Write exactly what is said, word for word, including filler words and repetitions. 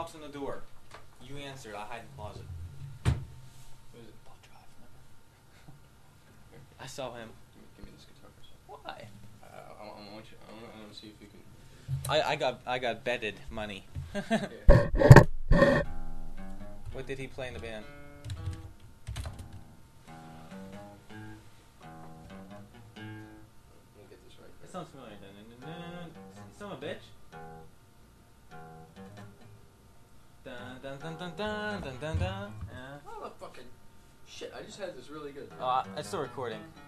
knocks on the door. You answered. I hide in the closet. Who is it? Paul Drive. I saw him. Give me, give me this guitar for a second. Why? I, I, I want you. I want, I want to see if you can. I, I got I got betted money. Yeah. What did he play in the band? Let me get this right. It sounds familiar. Son of a bitch. Dun dun dun dun dun dun dun dun. Yeah. Oh, fucking shit! I just had this really good. Oh, it's still recording.